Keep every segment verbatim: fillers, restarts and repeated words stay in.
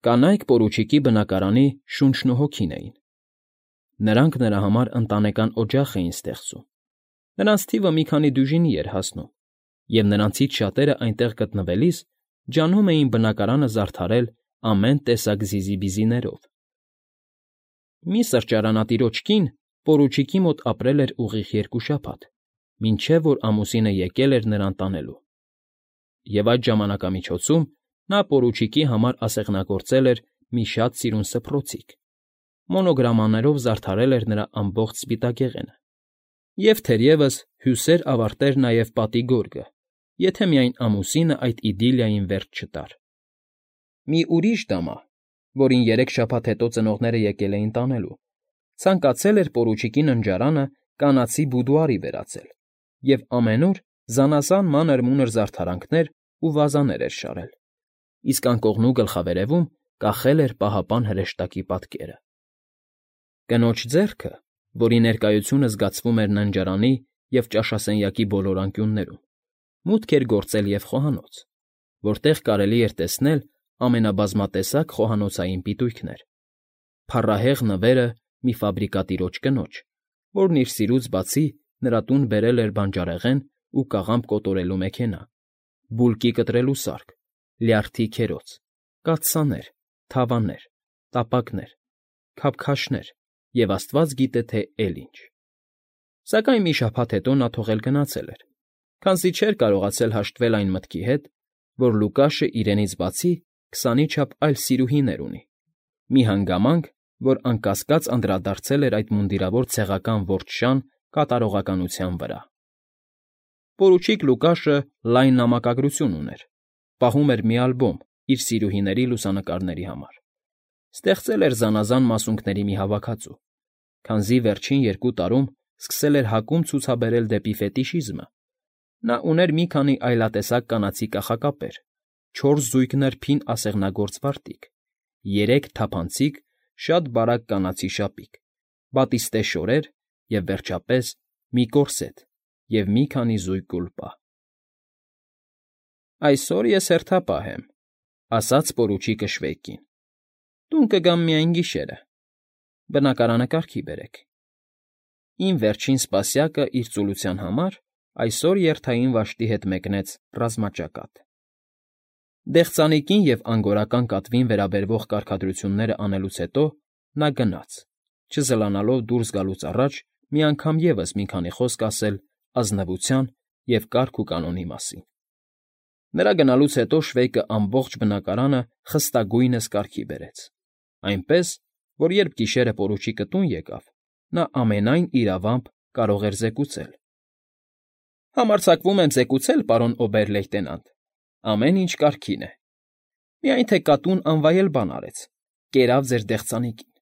Կանայք պորուչիկի բնակարանի շունչն ու հոգին էին. նրանք նրա համար ընտանեկան օջախ էին ստեղծում, նրանց թիվը մի քանի դյուժինի էր հասնում, և նրանցից շատերը այնտեղ գտնվելիս ջանում էին բնակարանը զարդարել ամեն տեսակ զիզիբիզիներով։ Մի սրճարանատիրոջ կին պորուչիկի մոտ ապրել էր ուղիղ երկու շաբաթ, մինչև որ ամուսինը եկել էր նրան տանելու, և այդ ժամանակամիջոցում նա պորուչիկի համար ասեղնագործել էր մի շատ սիրուն սփռոցիկ, մոնոգրամաներով զարդարել էր նրա ամբողջ սպիտակեղենը, և թերևս հյուսեր ավարտեր նաև պատի գորգը, եթե միայն ամուսինը այդ իդիլիային վերջ չտար։ Մի ուրիշ դամա, որին երեք շաբաթ հետո ծնողները եկել էին տանելու, ցանկացել էր պորուչիկի ննջարանը կանացի բուդուարի վերածել և ամենուր զանազան մանր֊մունր զարդարանքներ ու վազաներ էր շարել, իսկ անկողնու գլխավերևում կախել էր պահապան հրեշտակի պատկերը։ Կնոջ ձեռքը, որի ներկայությունը զգացվում էր ննջարանի և ճաշասենյակի բոլոր անկյուններում, մուտք էր գործել և խոհանոց, որտեղ կարելի էր տեսնել ամենաբազմատեսակ խոհանոցային պիտույքներ, փառահեղ նվերը մի ֆաբրիկատիրոջ կնոջ, որն իր սիրուց բացի նրա տուն բերել էր բանջարեղեն ու կաղամբ կոտորելու մեքենա, բուլկի կտրելու սարք, լյարդի քերոց, կաթսաներ, թավաներ, տապակներ, քաբքաշներ և աստված գիտե թե էլ ինչ։ Սակայն մի շաբաթ հետո նա թողել գնացել էր, քանզի չէր կարողացել հաշտվել այն մտքի հետ, որ Լուկաշը իրենից բացի քսանի չափ այլ սիրուհիներ ունի, մի հանգամանք, որ անկասկած անդրադարձել էր այդ մունդիրավոր ցեղական որջշան կատարողականության վրա։ Պորուչիկ Լուկաշը լայն նամակագրություն ուներ, պահում էր մի ալբոմ իր սիրուհիների լուսանկարների համար, ստեղծել էր զանազան մասունքների մի հավաքածու, քանզի վերջին երկու տարում սկսել էր հակում ցուցաբերել դեպի ֆետիշիզմը, նա ուներ մի քանի այլատեսակ կանացի կախակապեր, չորս զույգ նրբին ասեղնագործ վարտիք, երեք թափանցիկ, շատ բարակ կանացի շապիկ, բատիստե շորեր և, վերջապես, մի կորսետ և մի քանի զույգ գուլպա։ ֊ Այսօր ես հերթապահ եմ,֊ ասաց պորուչիկը Շվեյկին,֊ տուն կգամ միայն գիշերը, բնակարանը կարգի բերեք։ Իմ վերջին սպասյակը իր ծուլության համար այսօր երթային վաշտի հետ մեկնեց ռազմաճակատ։ Դեղծանիկին և անգորական կատվին վերաբերող կարգադրությունները անելուց հետո նա գնաց, չզլանալով դուրս գալուց առաջ մի անգամ ևս մի քանի խոսք ասել ազնվության և կարգ ու կանոնի մասին։ Նրա գնալուց հետո Շվեյկը ամբողջ բնակարանը խստագույնս կարգի բերեց, այնպես, որ երբ գիշերը պորուչիկը տուն եկավ, նա ամենայն իրավամբ կարող էր զեկուցել. «Համարձակվում եմ զեկուցել, պարոն օբեր֊լեյտենանտ, ամեն ինչ կարգին է, միայն թե կատուն անվայել բան արեց, կերավ ձեր դեղծանիկին»։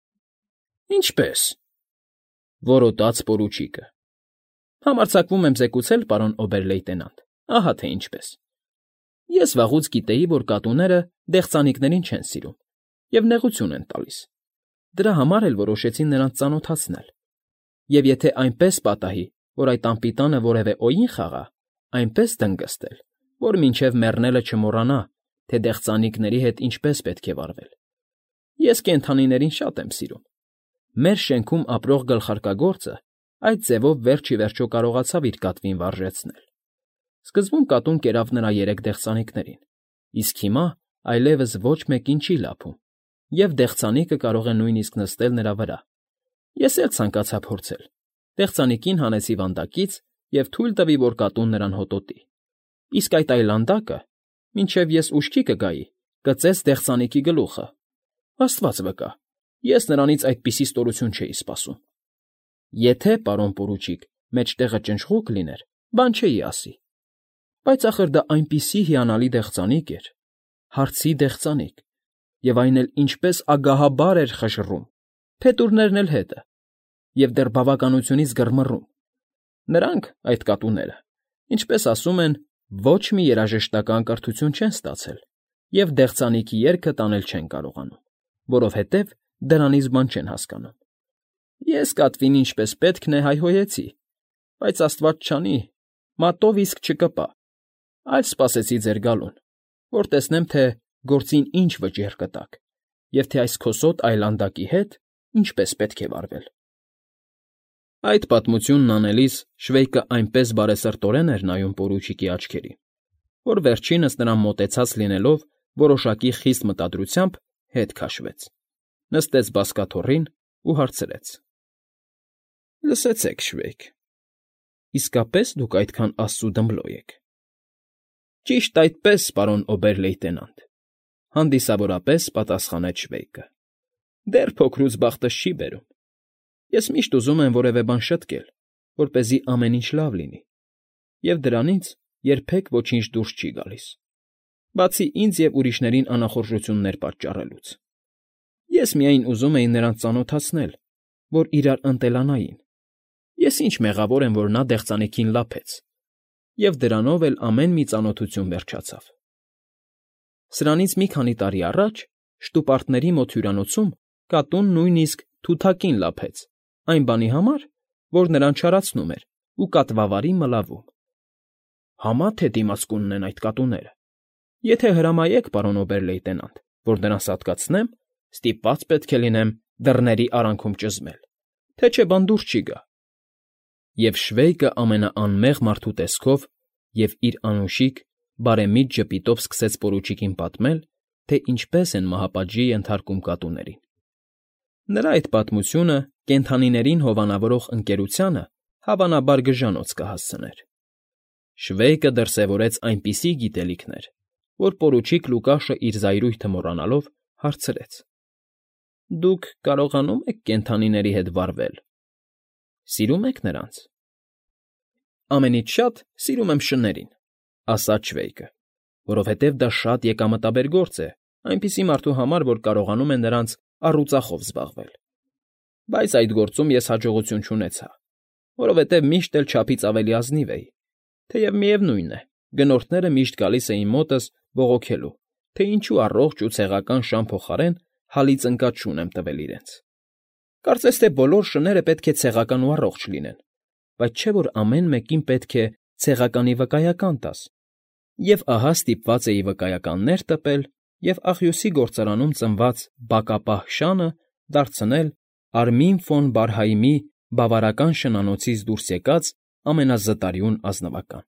֊ Ինչպե՞ս,֊ որոտաց պորուչիկը։ ֊ Համարձակվում եմ զեկուցել, պարոն օբեր֊լեյտենանտ, ահա թե ինչպես. ես վաղուց գիտեի, որ կատուները դեղծանիկներին չեն սիրում և նեղություն են տալիս, դրա համար էլ որոշեցի նրանց ծանոթացնել, և եթե այնպես պատահի, որ այդ անպիտանը որևէ օյին խաղա, այնպես դնգստել, որ մինչև մեռնելը չմոռանա, թե դեղծանիկների հետ ինչպես պետք է վարվել։ Ես կենդանիներին շատ եմ սիրում։ Մեր շենքում ապրող գլխարկագործը այդ ձևով վերջ ի վերջո կարողացավ իր կատվին վարժեցնել։ Սկզբում կատուն կերավ նրա երեք դեղծանիկներին, իսկ հիմա այլևս ոչ մեկին չի լափում, և դեղծանիկը կարող է նույնիսկ նստել նրա վրա։ Ես էլ ցանկացա փորձել, դեղծանիկին հանեցի վանդակից և թույլ տվի, որ կատուն նրան հոտոտի, իսկ այդ այլանդակը, մինչև ես ուշքի կգայի, կծեց դեղծանիկի գլուխը։ Աստված վկա, ես նրանից այդպիսի ստորություն չէի սպասում։ Եթե, պարոն պորուչիկ, մեջտեղը ճնճղուկ լիներ, բան չէի ասի, բայց ախր դա այնպիսի հիանալի դեղծանիկ էր, հարցի դեղծանիկ, և այն էլ ինչպես ագահաբար էր խժռում, փետուրներն էլ հետը, և դեռ բավականությունից գրմռում։ Նրանք, այդ կատուները, ինչպես ասում են, ոչ մի երաժշտական կրթություն չեն ստացել և դեղծանիկի երգը տանել չեն կարողանում, որովհետև դրանից բան չեն հասկանում։ Ես կատվին ինչպես պետք է հայհոյեցի, բայց աստված չանի, մատով իսկ չկպա, այլ սպասեցի ձեր գալուն, որ տեսնեմ, թե գործին ինչ վճիռ կտաք և թե այս քոսոտ այլանդակի հետ ինչպես պետք է վարվել։ Այդ պատմությունն անելիս Շվեյկը այնպես բարեսրտորեն էր նայում պորուչիկի աչքերին, որ վերջինս նրան մոտեցած լինելով որոշակի խիստ մտադրությամբ հետ քաշվեց, նստեց բազկաթոռին ու հարցրեց. ֊ Լսեցեք, Շվեյկ, իսկապե՞ս դուք այդքան աստծու դմբլո եք։ ֊ Ճիշտ այդպես, պարոն օբեր֊լեյտենանտ,֊ հանդիսավորապես պատասխանեց Շվեյկը։ ֊ Դեռ փոքրուց բախտս չի բերում։ Ես միշտ ուզում եմ որևէ բան շտկել, որպեսզի ամեն ինչ լավ լինի, և դրանից երբեք ոչինչ դուրս չի գալիս, բացի ինձ և ուրիշներին անախորժություններ պատճառելուց։ Ես միայն ուզում էի նրանց ծանոթացնել, որ իրար ընտելանային, ես ինչ մեղավոր եմ, որ նա դեղծանիքին լափեց, և դրանով էլ ամեն մի ծանոթություն վերջացավ։ Սրանից մի քանի տարի առաջ շտուպարտների մոտ հյուրանոցում կատուն նույնիսկ թութակին լափեց այն բանի համար, որ նրան չարացնում էր ու կատվավարի մլավում։ Համա թե դիմաց կունենեն այդ կատուները։ Եթե հրամայեք, պարոն օբեր֊լեյտենանտ, որ նրան սատկացնեմ, ստիպված պետք է լինեմ դռների արանքում ճզմել, թե չէ բան դուրս չի գա։ Եվ Շվեյկը ամենաանմեղ մարդու տեսքով և իր անուշիկ, բարեմիտ ժպիտով սկսեց պորուչիկին պատմել, թե ինչպես են մահապատժի ենթարկում կատուներին։ Նրա այդ պատմությունը կենդանիներին հովանավորող ընկերությանը հավանաբար գժանոց կհասցներ։ Շվեյկը դրսևորեց այնպիսի գիտելիքներ, որ պորուչիկ Լուկաշը իր զայրույթը մոռանալով հարցրեց. ֊ Դուք կարողանո՞ւմ եք կենդանիների հետ վարվել, սիրո՞ւմ եք նրանց։ ֊ Ամենից շատ սիրում եմ շներին,֊ ասաց Շվեյկը,֊ որովհետև դա շատ եկամտաբեր գործ է այնպիսի մարդու համար, որ կարողանում է նրանց առուծախով զբաղվել։ Բայց այդ գործում ես հաջողություն չունեցա, որովհետև միշտ էլ չափից ավելի ազնիվ էի, թեև միևնույն է, գնորդները միշտ գալիս էին մոտս բողոքելու, թե ինչու առողջ ու ցեղական շան փոխարեն հալից ընկած շուն եմ տվել իրենց։ Կարծես թե բոլոր շները պետք է ցեղական ու առողջ լինեն, բայց չէ՞ որ ամեն մեկին պետք է ցեղականի վկայական տաս, և ահա ստիպված էի վկայականներ տպել և աղյուսի գործարանում ծնված բակապահ շանը դարձնել Արմին ֆոն Բարհայմի բավարարական շնանոցից դուրս եկած ամենազտարյուն ազնվական։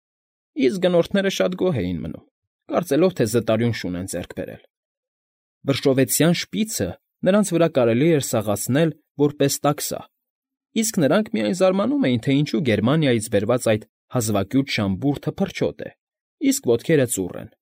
Իսկ գնորդները շատ գոհ էին մնում, կարծելով, թե զտարյուն շուն են ձեռք բերել։ Վրշովեցյան շպիցը նրանց վրա կարելի էր սաղացնել որպես տաքսա, իսկ նրանք միայն զարմանում էին, թե ինչու Գերմանիայից բերված այդ հազվագյուտ շամբուրդը փրչոտ է, իսկ ոտքերը ծուռ են։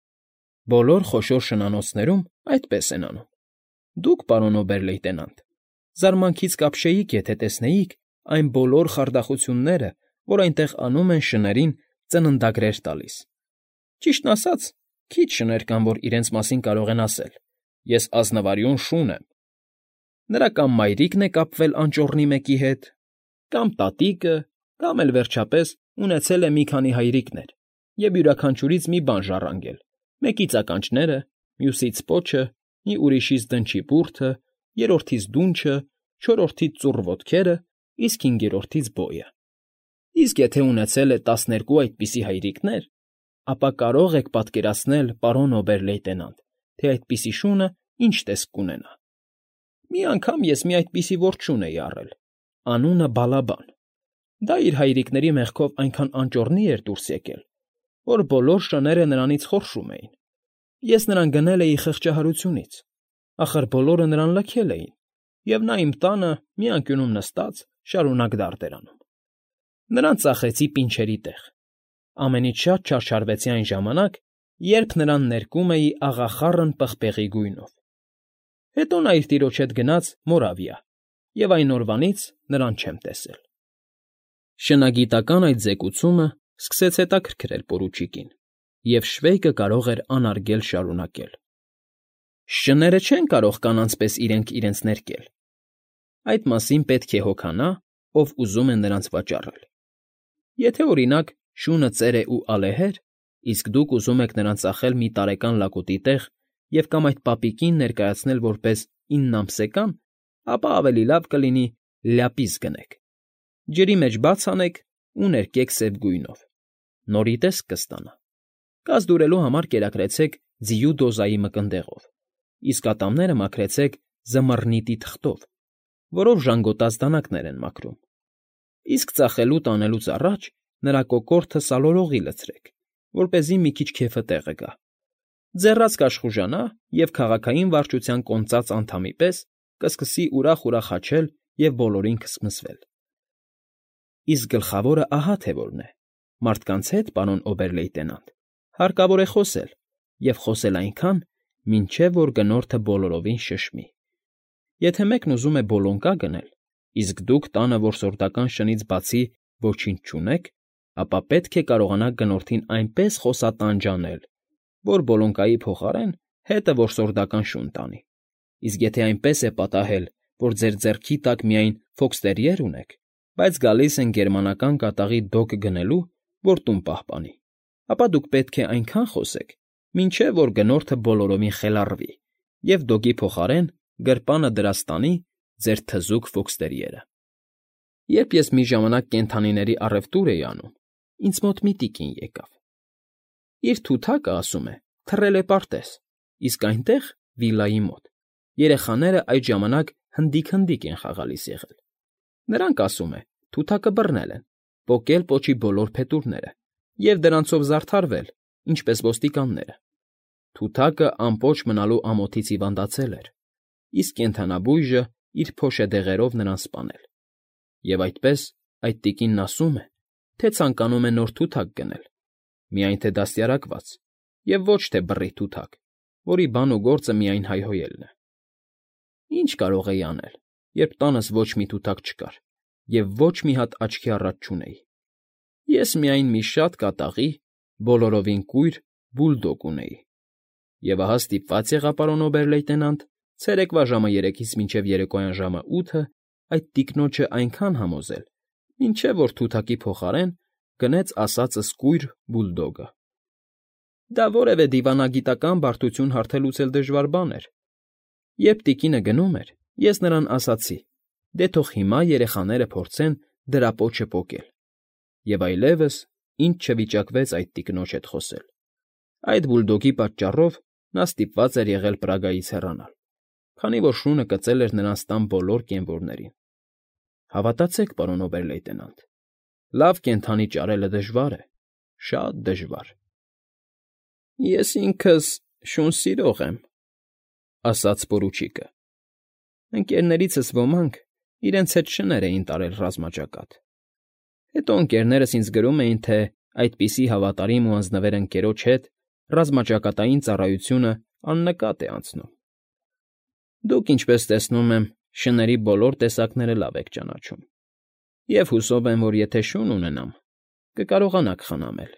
Բոլոր խոշոր շնանոցներում այդպես են անում։ Դուք, պարոն օբեր֊լեյտենանտ, զարմանքից կապշեիք, եթե տեսնեիք այն բոլոր խարդախությունները, որ այնտեղ անում են շներին ծննդագրեր տալիս։ Ճիշտն ասած, քիչ շներ կան, որ իրենց մասին կարող են ասել. «Ես ազնվարյուն շուն եմ»։ Նրա կամ մայրիկն է կապվել անճոռնի մեկի հետ, կամ տատիկը, կամ էլ, վերջապես, ունեցել է մի քանի հայրիկներ և յուրաքանչյուրից մի բան ժառանգել. մեկից ականջները, մյուսից պոչը, մի ուրիշից դնչի բուրդը, երրորդից դունչը, չորրորդից ծուռ ոտքերը, իսկ հինգերորդից բոյը։ Իսկ եթե ունեցել է տասներկու այդպիսի հայրիկներ, ապա կարող եք պատկերացնել, պարոն օբեր֊լեյտենանտ, թե այդպիսի շունը ինչ տեսք կունենա։ Մի անգամ ես մի այդպիսի որջուն էի առել, անունը Բալաբան։ Դա իր հայրիկների մեղքով այնքան անճոռնի էր դուրս եկել, որ բոլոր շները նրանից խորշում էին։ Ես նրան գնել էի խղճահարությունից, ախր բոլորը նրան լքել էին, և նա իմ տանը մի անկյունում նստած շարունակ դարդ էր անում։ Նրան ծախեցի պինչերի տեղ։ Ամենից շատ չարչարվեցի այն ժամանակ, երբ նրան ներկում էի աղախառն պղպեղի գույնով։ Հետո նա իր տիրոջ հետ գնաց Մորավիա, և այն օրվանից նրան չեմ տեսել։ Շնագիտական այդ զեկուցումը սկսեց հետաքրքրել պորուչիկին, և Շվեյկը կարող էր անարգել շարունակել. Շները չեն կարող կանանց պես իրենք իրենց ներկել։ Այդ մասին պետք է հոգանա, ով ուզում է նրանց վաճառել։ Եթե, օրինակ, շունը ծեր է ու ալեհեր, իսկ դուք ուզում եք նրան ծախել մի տարեկան լակոտի տեղ և կամ այդ պապիկին ներկայացնել որպես իննամսեկան, ապա ավելի լավ կլինի լյապիս գնեք, ջրի մեջ բաց անեք ու ներկեք սև գույնով, նորի տեսք կստանա։ Կազդուրելու համար կերակրեցեք ձիու դոզայի մկնդեղով, իսկ ատամները մաքրեցեք զմռնիտի թղթով, որով ժանգոտած դանակներ են մաքրում, իսկ ծախելու տանելուց առաջ նրա կոկորդը սալորողի լցրեք, որպեսզի մի քիչ քեֆը տեղը գա, ձեռաց կաշխուժանա և քաղաքային վարչության կոնծած անդամի պես կսկսի ուրախ֊ուրախ հաչել և բոլորին քսմսվել։ Իսկ գլխավորը ահա թե որն է. մարդկանց հետ, պարոն օբեր֊լեյտենանտ, հարկավոր է խոսել և խոսել այնքան, մինչև որ գնորդը բոլորովին շշմի։ Եթե մեկն ուզում է բոլոնկա գնել, իսկ դուք տանը որսորդական շնից բացի ոչինչ չունեք, ապա պետք է կարողանաք գնորդին այնպես խոսատանջ անել, որ բոլոնկայի փոխարեն հետը որսորդական շուն տանի, իսկ եթե այնպես է պատահել, որ ձեր ձեռքի տակ միայն ֆոքստերիեր ունեք, բայց գալիս են գերմանական կատաղի դոգ գնելու, որ տուն պահպանի, ապա դուք պետք է այնքան խոսեք, մինչև որ գնորդը բոլորովին խելառվի և դոգի փոխարեն գրպանը դրած տանի ձեր թզուկ ֆոքստերիերը։ Երբ ես մի ժամանակ կենդանիների առևտուր էի անում, ինձ մոտ մի տիկին եկավ. իր թութակը, ասում է, թռել է պարտեզ, իսկ այնտեղ, վիլայի մոտ, երեխաները այդ ժամանակ հնդիկ֊հնդիկ են խաղալիս եղել. նրանք, ասում է, թութակը բռնել են, պոկել պոչի բոլոր փետուրները և դրանցով զարդարվել, ինչպես ոստիկանները։ Թութակը ամպոչ մնալու ամոթից հիվանդացել էր, իսկ կենդանաբույժը իր փոշեդեղերով նրան սպանել։ Եվ այդպես այդ տիկինն ասում է, թե ցանկանում է նոր թութակ գնել, միայն թե դաստիարակված, և ոչ թե բռի թութակ, որի բան ու գործը միայն հայհոյելն է։ Ի՞նչ կարող էի անել, երբ տանս ոչ մի թութակ չկար և ոչ մի հատ աչքի առաջ չունեի։ Ես միայն մի շատ կատաղի, բոլորովին կույր բուլդոգ ունեի։ Եվ ահա ստիպված եղա, պարոն օբեր֊լեյտենանտ, ցերեկվա ժամը երեքից մինչև երեկոյան ժամը ութը այդ տիկնոջը այնքան համոզել, մինչև որ թութակի փոխարեն գնեց ասածս կույր բուլդոգը։ Դա որևէ դիվանագիտական բարդություն հարթելուց էլ դժվար բան էր։ Երբ տիկինը գնում էր, ես նրան ասացի. դե թող հիմա երեխաները փորձեն դրա պոչը պոկել։ Եվ այլևս ինձ չվիճակվեց այդ տիկնոջ հետ խոսել։ Այդ բուլդոգի պատճառով նա ստիպված էր եղել Պրագայից հեռանալ, քանի որ շունը կծել էր նրանց տան բոլոր կենվորներին։ Հավատացեք, պարոն օբեր֊լեյտենանտ, լավ կենդանի ճարելը դժվար է, շատ դժվար։ Ես ինքս շուն սիրող եմ, ասաց պորուչիկը։ Ընկերներիցս ոմանք իրենց հետ շներ էին տարել ռազմաճակատ։ Հետո ընկերներս ինձ գրում էին, թե այդպիսի հավատարիմ ու անձնվեր ընկերոջ հետ ռազմաճակատային ծառայությունը աննկատ է անցնում։ Դուք, ինչպես տեսնում եմ, շների բոլոր տեսակները լավ եք ճանաչում, և հուսով եմ, որ եթե շուն ունենամ, կկարողանաք խնամել։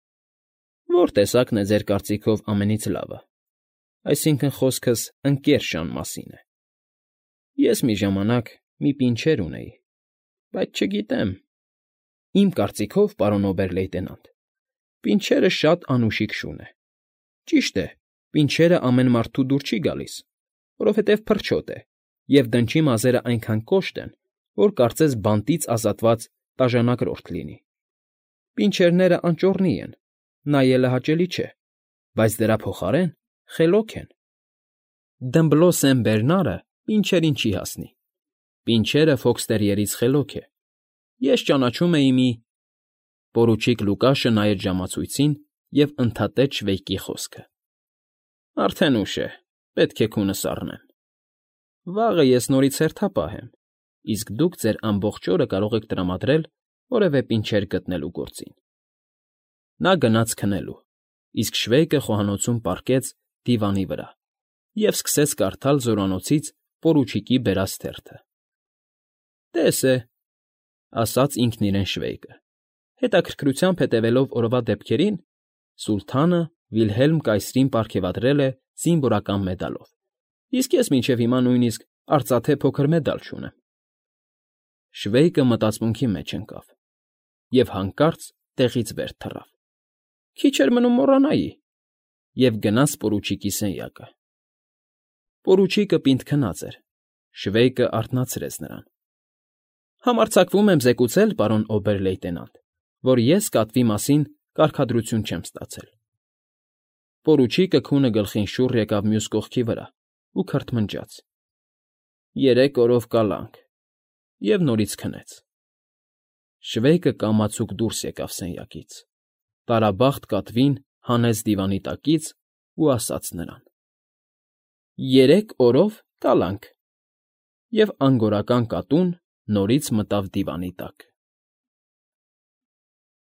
Ո՞ր տեսակն է ձեր կարծիքով ամենից լավը, այսինքն՝ խոսքս ընկեր շան մասին է։ Ես մի ժամանակ մի պինչեր ունեի, բայց չգիտեմ։ Իմ կարծիքով, պարոն օբեր֊լեյտենանտ, պինչերը շատ անուշիկ շուն է։ Ճիշտ է, պինչերը ամեն մարդու դուր չի գալիս, որովհետև փրչոտ է, և դնչի մազերը այնքան կոշտ են, որ կարծես բանտից ազատված տաժանակրորդ լինի։ Պինչերները անճոռնի են, նայելը հաճելի չէ, բայց դրա փոխարեն խելոք են։ Դմբլո Սեն Բերնարը պինչերին չի հասնի։ Պինչերը ֆոքստերիերից խելոք է։ Ես ճանաչում էի մի… Պորուչիկ Լուկաշը նայեց ժամացույցին և ընդհատեց Շվեյկի խոսքը. Արդեն ուշ է, պետք է քունս առնեմ։ Վաղը ես նորից հերթապահ եմ, իսկ դուք ձեր ամբողջ օրը կարող եք տրամադրել որևէ պինչեր գտնելու գործին։ Նա գնաց քնելու, իսկ Շվեյկը խոհանոցում պառկեց դիվանի վրա և սկսեց կարդալ զորանոցից պորուչիկի բերած թերթը։ Տես է, ասաց ինքն իրեն Շվեյկը, հետաքրքրությամբ հետևելով օրվա դեպքերին, սուլթանը Վիլհելմ կայսրին պարգևատրել է զինվորական մեդալով, իսկ ես մինչև հիմա նույնիսկ արծաթե փոքր մեդալ չունեմ։ Շվեյկը մտածմունքի մեջ ընկավ և հանկարծ տեղից վեր թռավ։ Քիչ էր մնում մոռանայի, և գնաց պորուչիկի սենյակը։ Պորուչիկը պինդ քնած էր, Շվեյկը արթնացրեց նրան։ Համարձակվում եմ զեկուցել, պարոն օբեր֊լեյտենանտ, որ ես կատվի մասին կարգադրություն չեմ ստացել։ Պորուչիկը քունը գլխին շուռ եկավ մյուս կողքի վրա ու քրթմնջաց. «Երեք օրով կալանք» և նորից քնեց։ Շվեյկը կամացուկ դուրս եկավ սենյակից, տարաբախտ կատվին հանեց դիվանի տակից ու ասաց նրան. «Երեք օրով կալանք» և անգորական կատուն նորից մտավ դիվանի տակ։